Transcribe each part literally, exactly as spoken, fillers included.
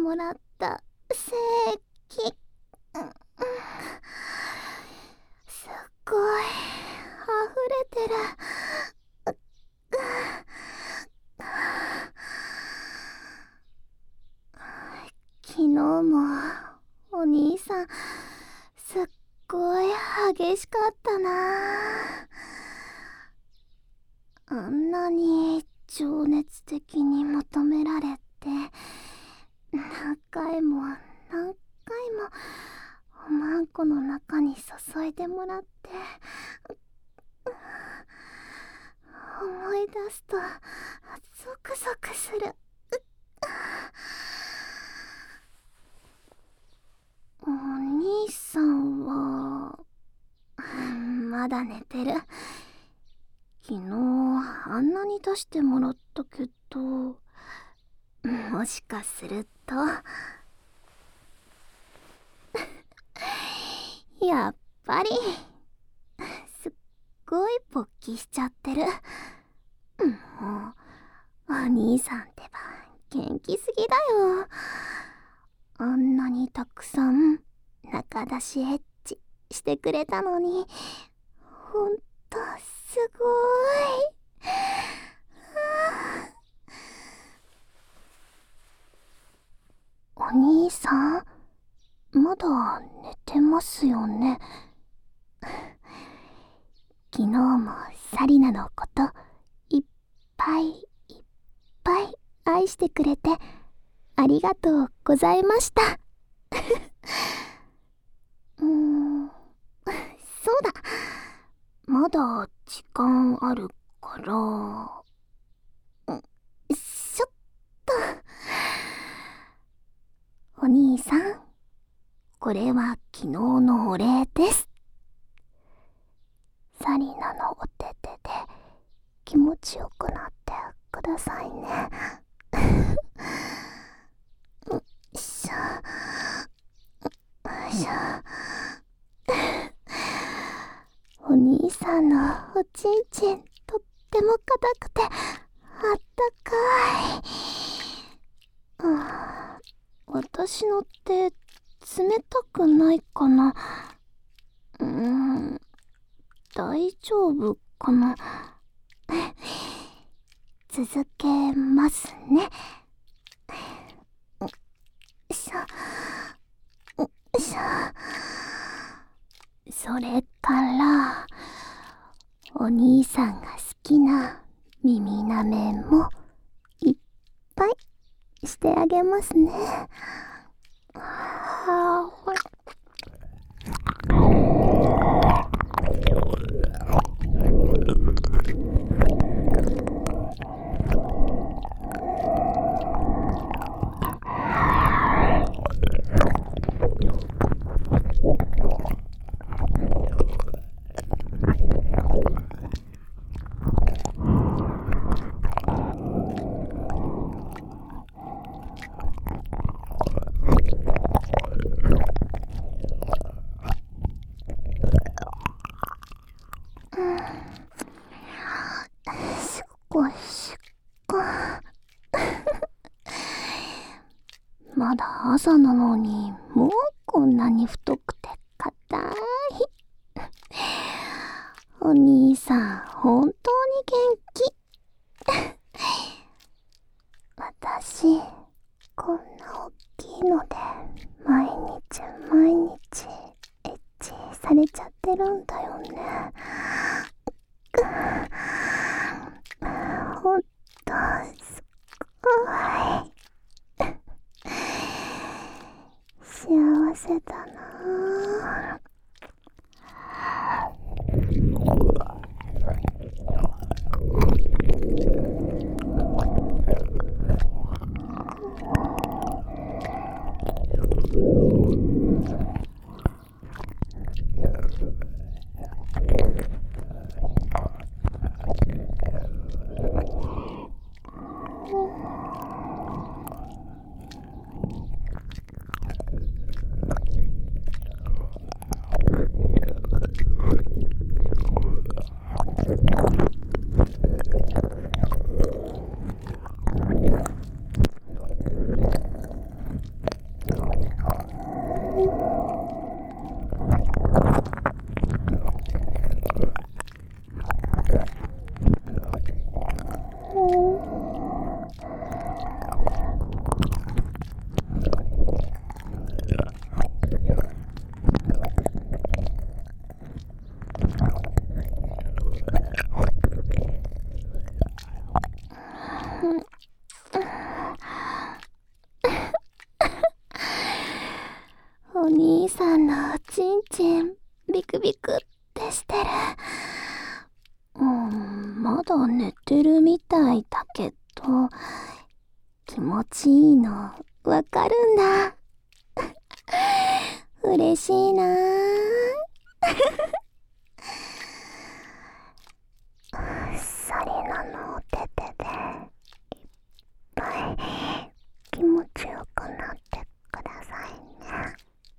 もらった精液、うん、すっごい溢れてる。昨日もお兄さんすっごい激しかったな。あんなに情熱的に求められて、何回も何回もおまんこの中に注いでもらって、思い出すとゾクゾクする。お兄さんはまだ寝てる。昨日あんなに出してもらったけど、もしかするとやっぱりすっごい勃起しちゃってる。もうお兄さんってば元気すぎだよ。あんなにたくさん中出しエッチしてくれたのに、ほんとすごい。お兄さん、まだ寝てますよね。昨日もサリナのこといっぱいいっぱい愛してくれてありがとうございました。うーん、そうだ、まだ時間あるから、んちょっと。お兄さん、これは昨日のお礼です。サリナのお手手で気持ちよくなってくださいね。よいしょよいしょ。お兄さんのおちんちんとっても硬くてあったかい。うん、私の手冷たくないかな。うーん、大丈夫かな。続けますね。よいしょよいしょ。それからお兄さんが好きな耳なめもいっぱいしてあげますね。はーほら。すごいしっこまだ朝なのにもうこんなに太くて硬い。お兄さん本当に元気。私こんな大きいので毎日毎日エッチされちゃってるんだよね。ほんとすごい幸せだなぁ。 かるんだ。嬉しいなぁ。サリナのお手手でいっぱい気持ちよくなってくださいね。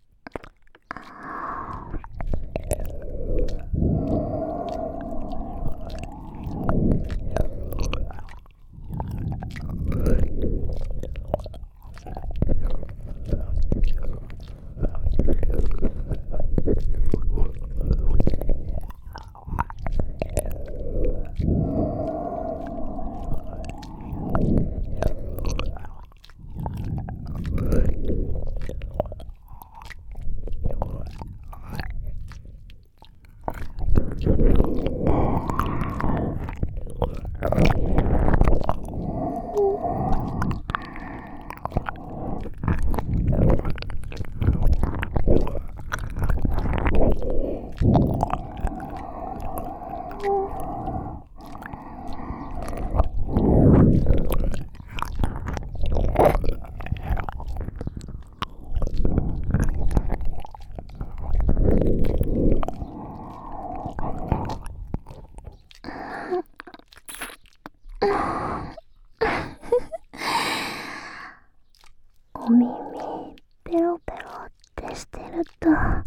お耳ペロペロってしてると、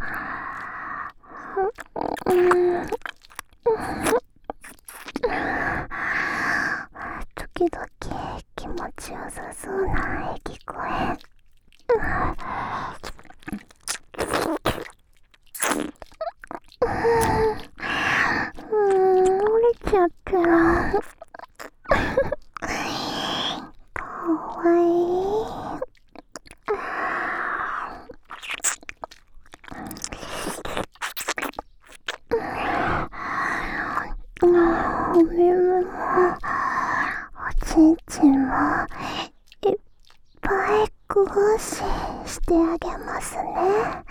うん時々気持ちよさそうな息声、うん、折れちゃってる。かわいい。お耳もおちんちんもいっぱい工夫ししてあげますね。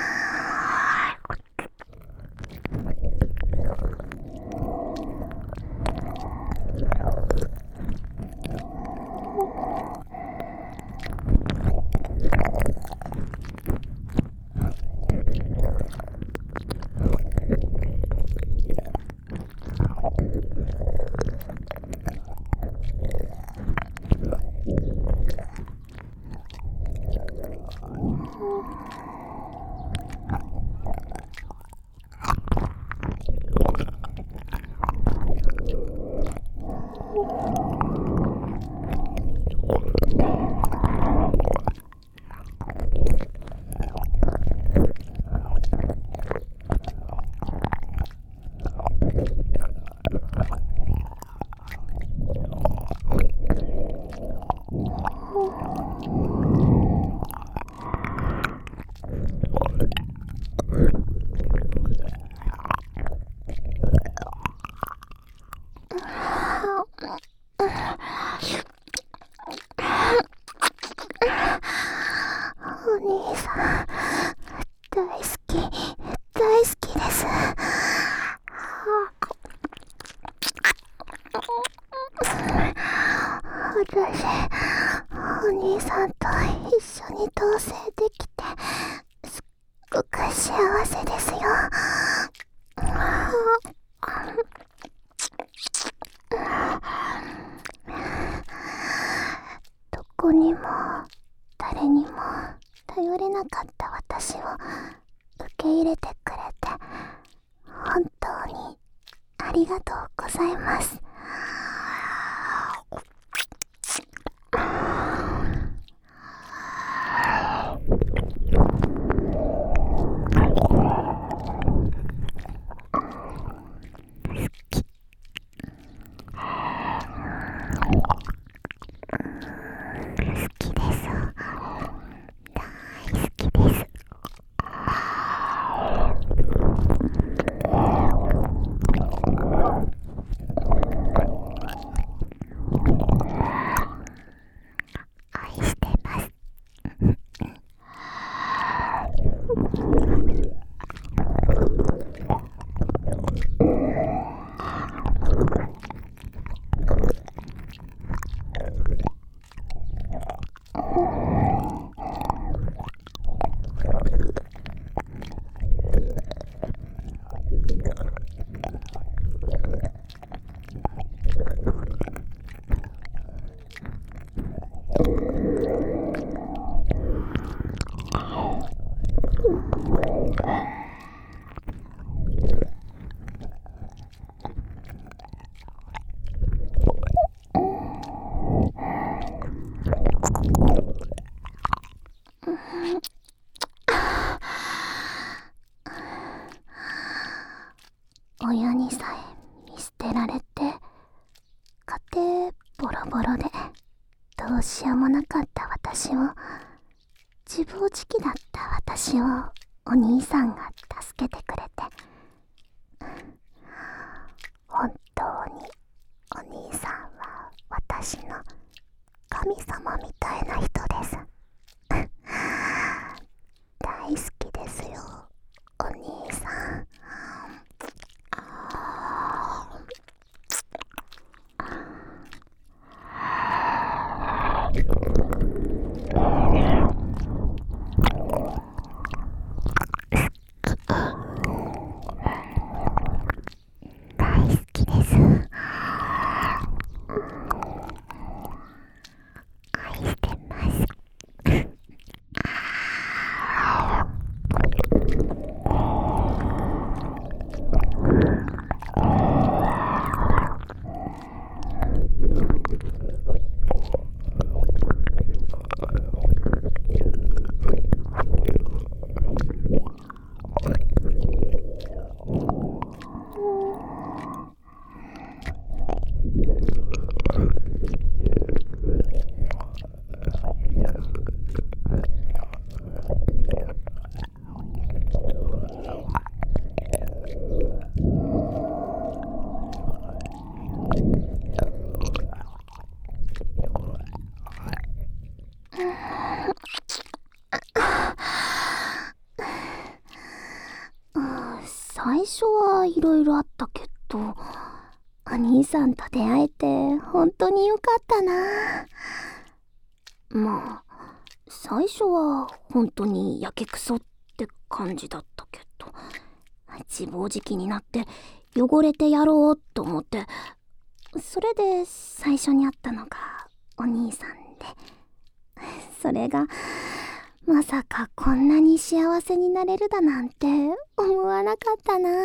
お兄さん、大好き、大好きです。私、お兄さんと一緒に同棲できて、すっごく幸せですよ。どこにも誰にも頼れなかった私を受け入れてくれて本当にありがとうございます。 親にさえ見捨てられて、家庭ボロボロでどうしようもなかった私を、自暴自棄だった私をお兄さんが助けてくれて、本当にお兄さんは私の神様みたいな人です。大好きですよ、お兄さん。最初はいろいろあったけど、お兄さんと出会えて本当によかったな。まあ最初は本当にやけくそって感じだったけど、自暴自棄になって汚れてやろうと思って、それで最初に会ったのがお兄さんで、それがまさかこんなに幸せになれるだなんて思わなかったな。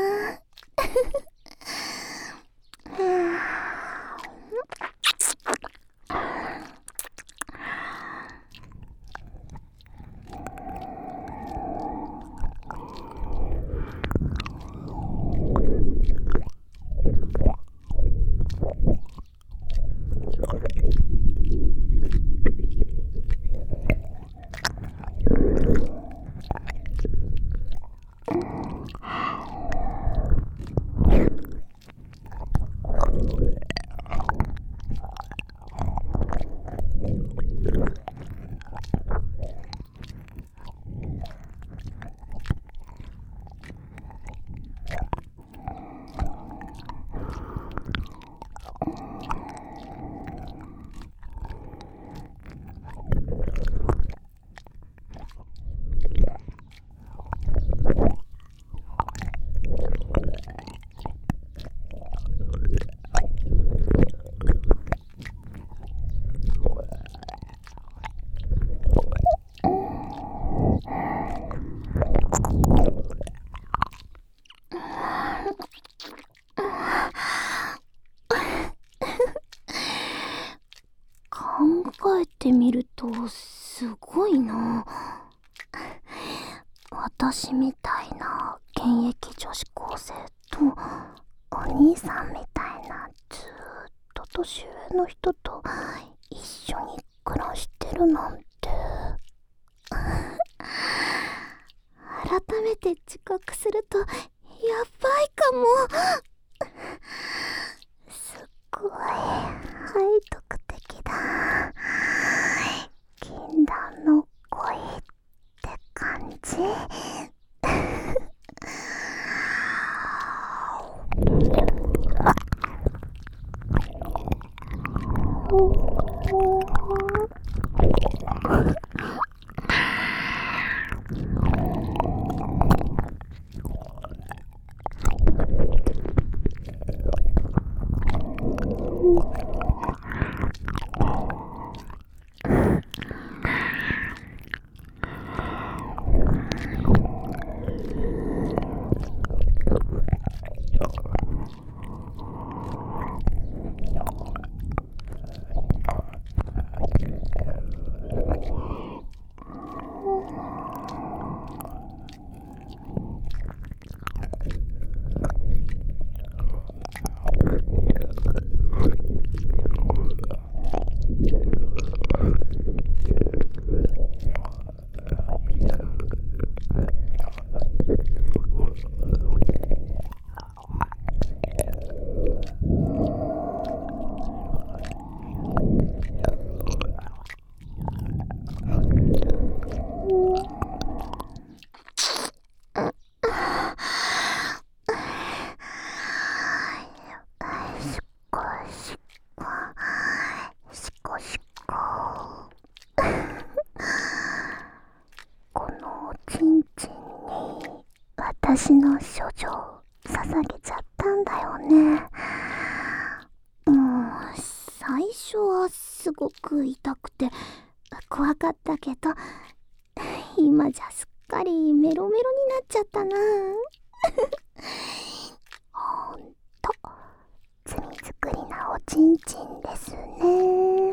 考えてみるとすごいな。私みたいな現役女子高生とお兄さんみたいなずーっと年上の人と一緒に暮らしてるなんて改めて自覚するとやばいかも。すっごい背徳的だ。禁断の恋って感じ。 私の処女を捧げちゃったんだよね。もう最初はすごく痛くて怖かったけど、今じゃすっかりメロメロになっちゃったな。ほんと罪作りなおちんちんですね。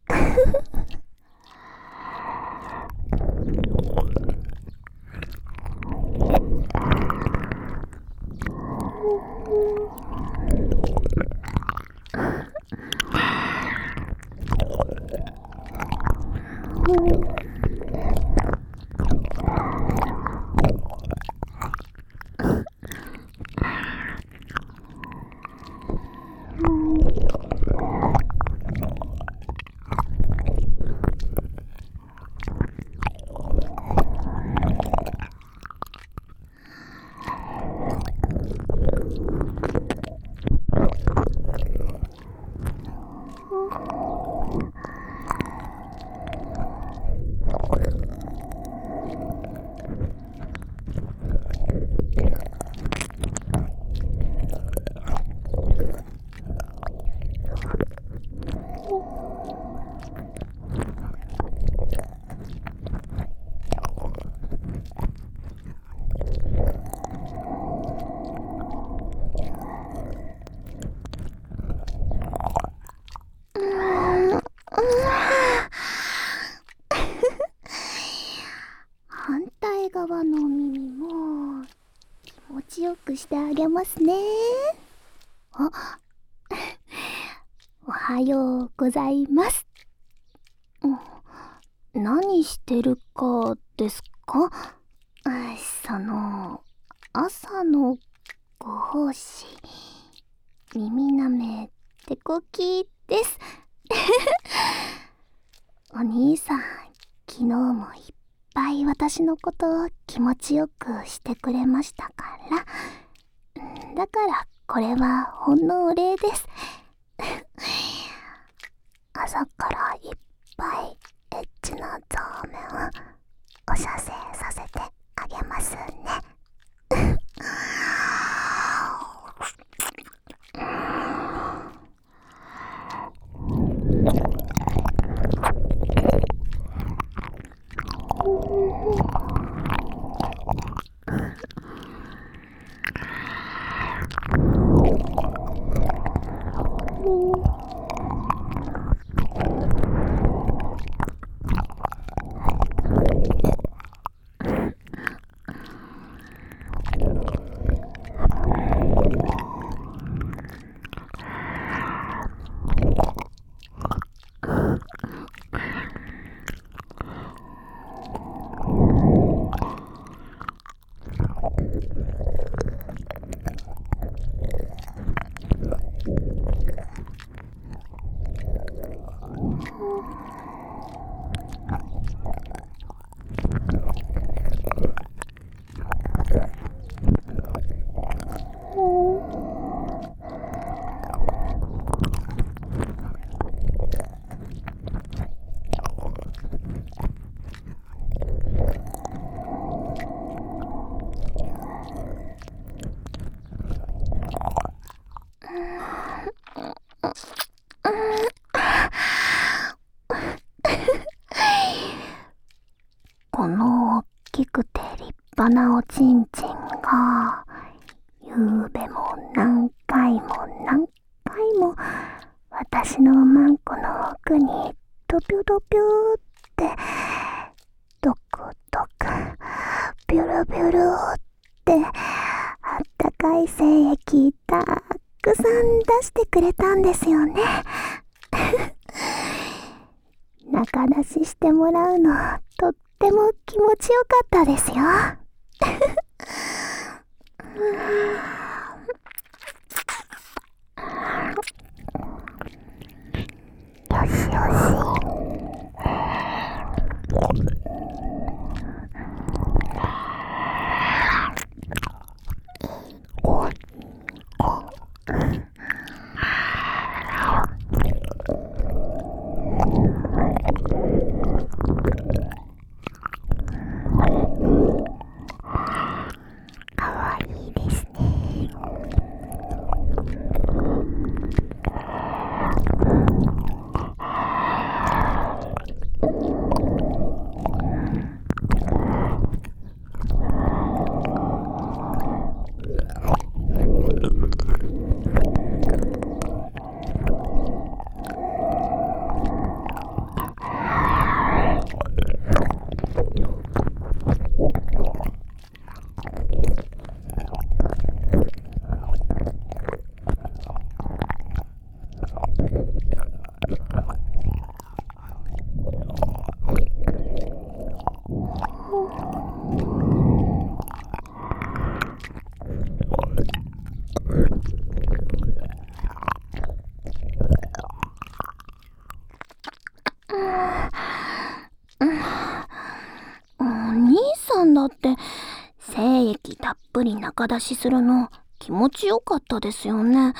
反対側の耳も気持ちよくしてあげますね。あ、おはようございます。何してるかですか？その朝のご奉仕、耳なめ手こきです。お兄さん、昨日もいっぱい私のことを気持ちよくしてくれましたから、だからこれはほんのお礼です。朝からいっぱいエッチなゾーメンお射精させてあげますね。この大きくて立派なおちんちんがゆうべも何回も何回も私のマンコの奥にドピュドピュってドクドピュルピュルってあったかい精液たくさん出してくれたんですよね。中出ししてもらうのとっても気持ちよかったですよ。よしよし。かわいいですね。お兄さんだって精液たっぷり中出しするの気持ちよかったですよね。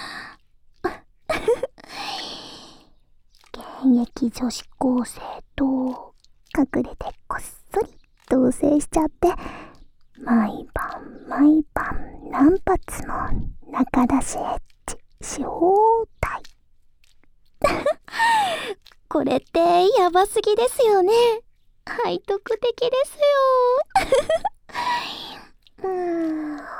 現役女子高生と隠れてこっそり同棲しちゃって毎晩毎晩何発も中出しエッチし放題。これってヤバすぎですよね。背徳的ですよ。うーん、うん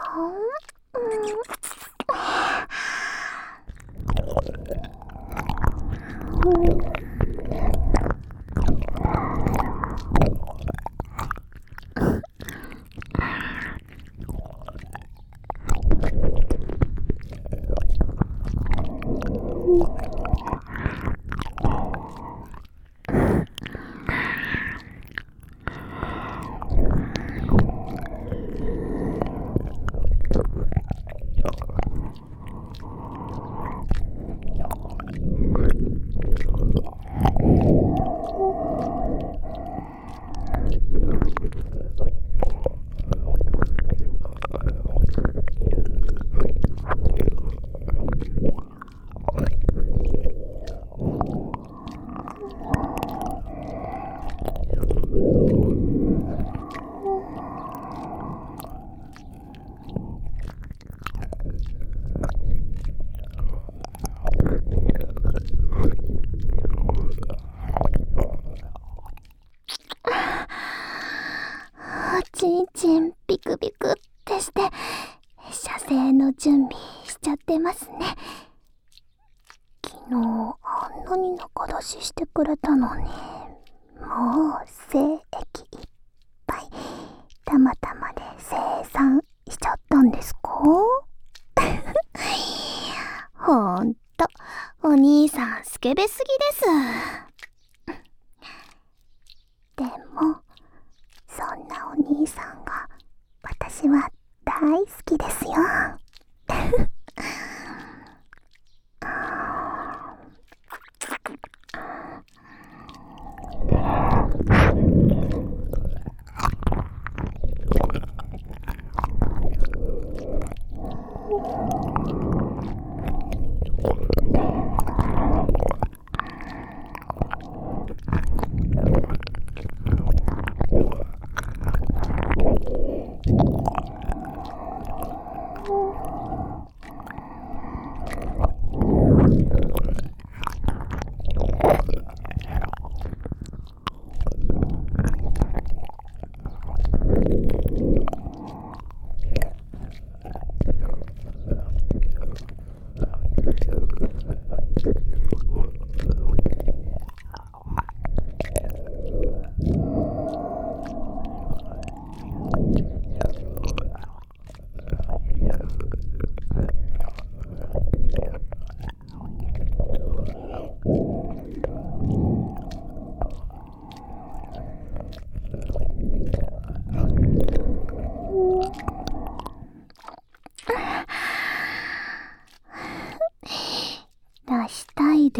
ちんちんビクビクってして射精の準備しちゃってますね。昨日あんなに中出ししてくれたのにもう精液いっぱいたまたまで生産しちゃったんですか？ほんとお兄さんスケベすぎです。でもそんなお兄さんが私は大好きですよ。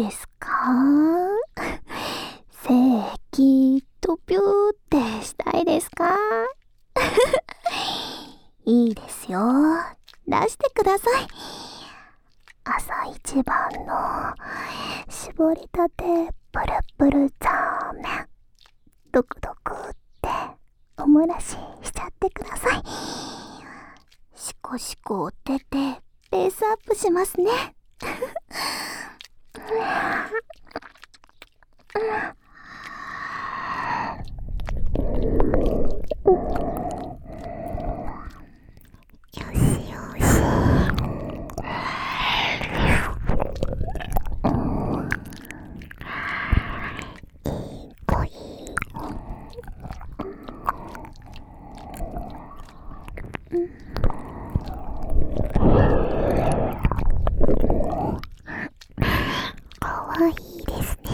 いですか？せーきとぴゅーってしたいですか？いいですよ。出してください。朝一番の絞りたてプルプルザーメン、ドクドクっておもらししちゃってください。シコシコお手でペースアップしますね。よしよし。いい子いい子。かわいいですね。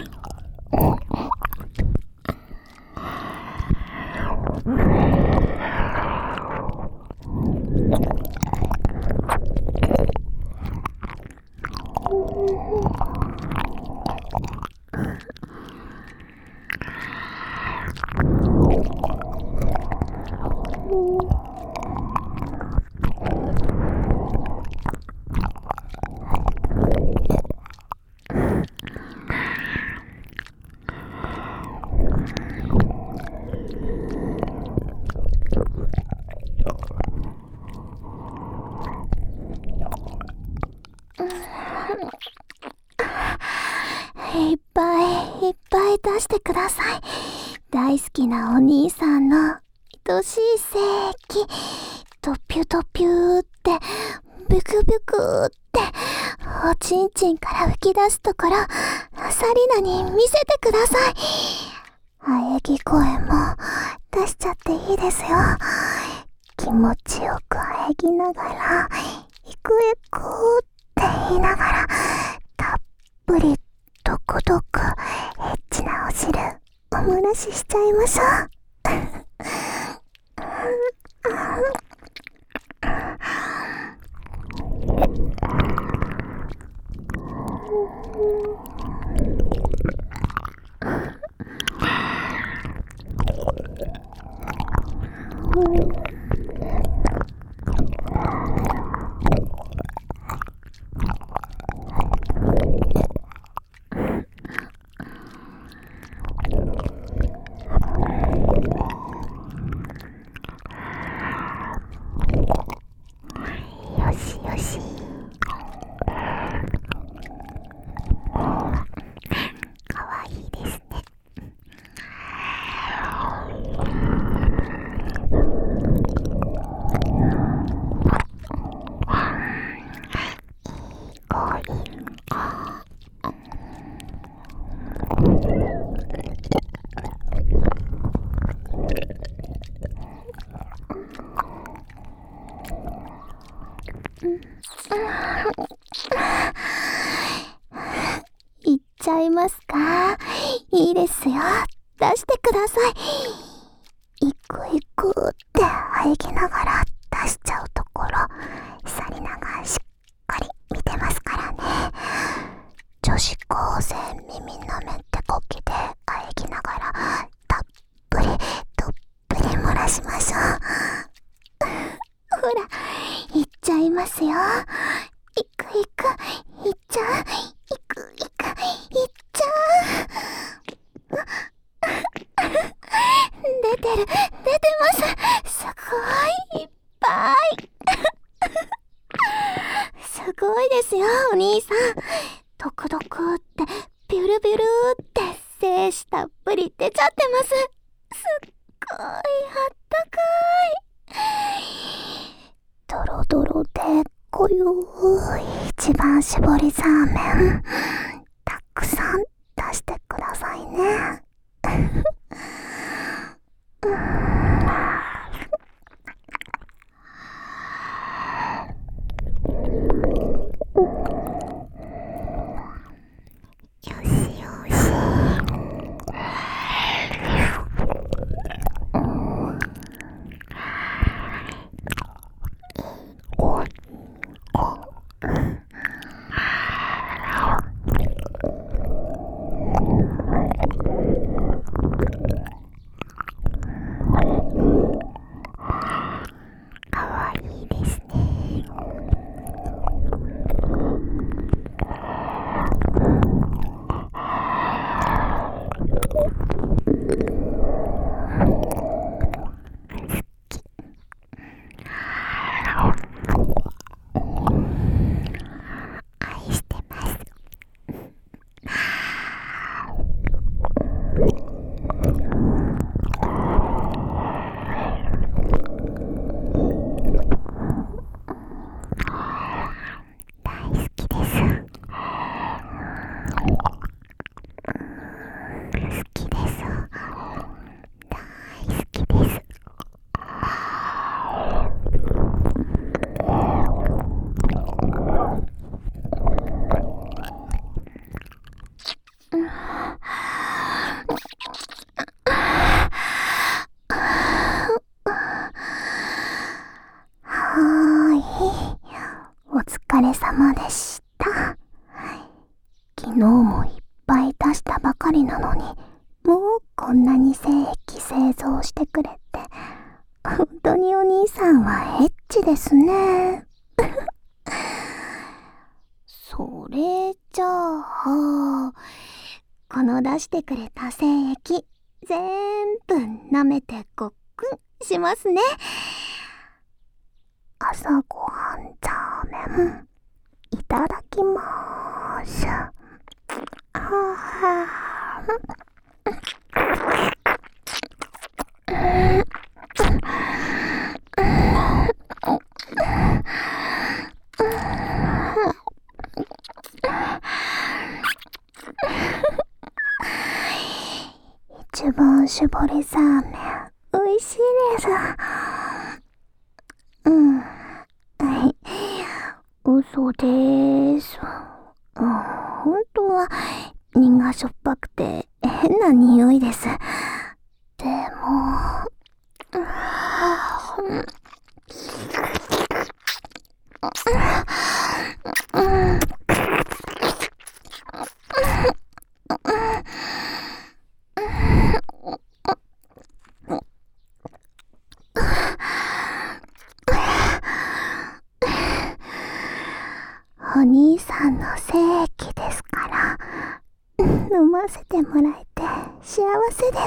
いっぱいいっぱい出してください。大好きなお兄さんの愛しい精液、トピュトピューってビュクビュクっておちんちんから吹き出すところ、サリナに見せてください。喘ぎ声も出しちゃっていいですよ。気持ちよく喘ぎながらイクイクって言いながら、たっぷりドクドクエッチなお汁おもらししちゃいましょう。よしよし。かわいいですね。いっちゃいますか？いいですよ。出してください。イクイクって喘ぎながら出しちゃうところ、サリナがしっかり見てますからね。女子高生耳舐めてこきで喘ぎながらたっぷりどっぷり漏らしましょう。ほら、いっちゃいますよ。いくいく、いっちゃう。いくいく、いっちゃう。出てる、出てます。すごい、いっぱい。すごいですよ、お兄さん。ドクドクって、ビュルビュルって、精子たっぷり出ちゃってます。すっごいあったかい。ドロドロで濃ゆい一番搾りザーメン、たくさん出してくださいね。よしよし。 れ様でした。昨日もいっぱい出したばかりなのに、もうこんなに精液製造してくれて、本当にお兄さんはエッチですね。それじゃあ、この出してくれた精液、全部舐めてごっくんしますね。朝ごはんザーメン、いただきまーす。はぁ一番搾りザーメン、美味しいです。うん、はい、嘘でーす。うん、本当は身がしょっぱくて変な匂いです。でも、お兄さんの精液ですから飲ませてもらえて幸せです。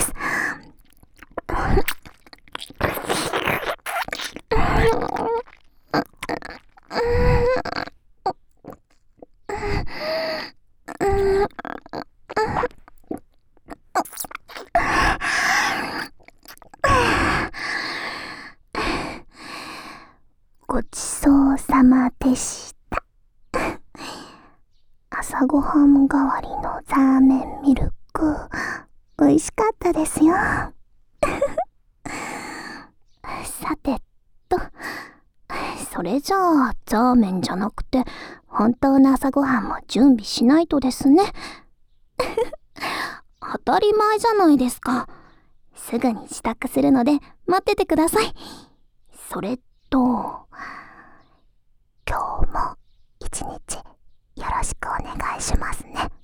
ごちそうさまでした。朝ごはん代わりのザーメンミルク、美味しかったですよ。さてと、それじゃあザーメンじゃなくて本当の朝ごはんも準備しないとですね。当たり前じゃないですか。すぐに支度するので待っててください。それと、今日も一日よろしくお願いしますね。